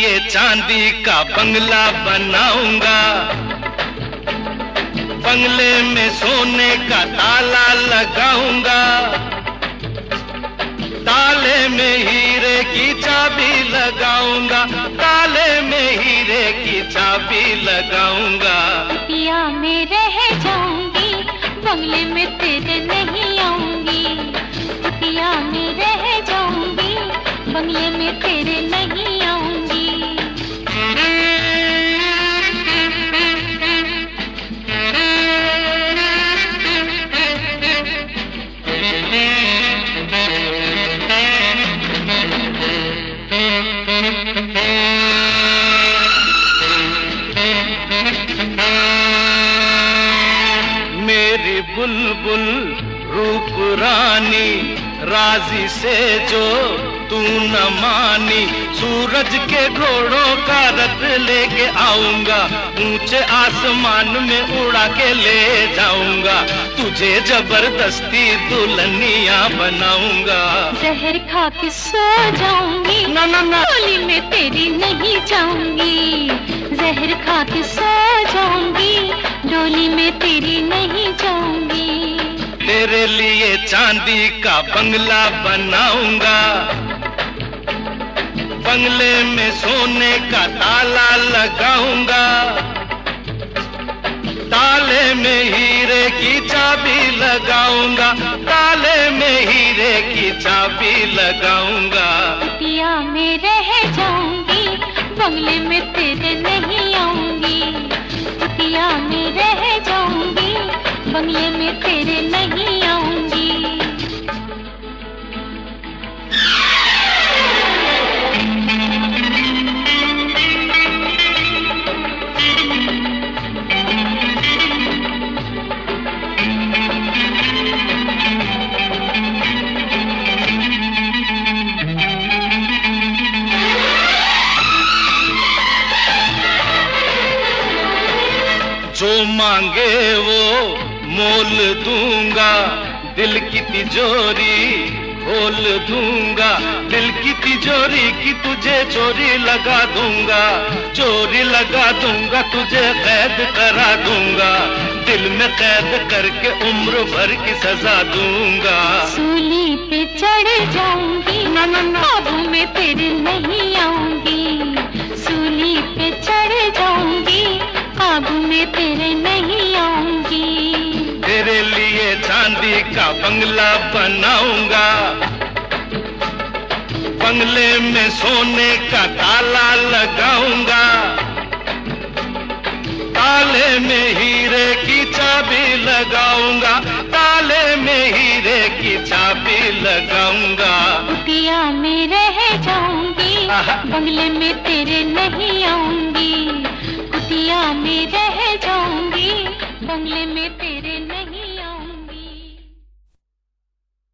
लिए चांदी का बंगला बनाऊंगा, बंगले में सोने का ताला लगाऊंगा, ताले में हीरे की चाबी लगाऊंगा, ताले में हीरे की चाबी लगाऊंगा। कुटिया में रह जाऊंगी, बंगले में तेरे नहीं आऊंगी। कुटिया में रह जाऊंगी, बंगले में तेरे नहीं आऊंगी। मेरी बुलबुल रूप रानी, राजी से जो तू न मानी, सूरज के घोड़ों का रथ लेके आऊंगा, ऊंचे आसमान में उड़ा के ले जाऊंगा, तुझे जबरदस्ती दुल्हनिया बनाऊंगा। जहर खा के सो जाऊंगी, ना ना ना, डोली में तेरी नहीं जाऊंगी। जहर खा के सो जाऊंगी, डोली में तेरी नहीं जाऊंगी। तेरे लिए चांदी का बंगला बनाऊंगा, बंगले में सोने का ताला लगाऊंगा, ताले में हीरे की चाबी लगाऊंगा, ताले में हीरे की चाबी लगाऊंगा। कुटिया में रह जाऊंगी, बंगले में तेरे नहीं आऊंगी। कुटिया में रह जाऊंगी, बंगले में तेरे नहीं आऊंगी। जो मांगे वो मोल दूंगा, दिल की तिजोरी खोल दूंगा, दिल की तिजोरी की तुझे चोरी लगा दूंगा, चोरी लगा दूंगा, तुझे कैद करा दूंगा, दिल में कैद करके उम्र भर की सजा दूंगा। सूली पे चढ़ जाऊंगी, ना ना ना, काबू में तेरे नहीं आऊंगी। सूली पे चढ़ जाऊंगी, काबू में तेरे नहीं आऊंगी। तेरे लिए चांदी का बंगला बनाऊंगा, बंगले में सोने का ताला लगाऊंगा, ताले में हीरे की चाबी लगाऊंगा, ताले में हीरे की चाबी लगाऊंगा। कुटिया में रह जाऊंगी, बंगले में तेरे नहीं आऊंगी। कुटिया में रह जाऊंगी, बंगले में तेरे नहीं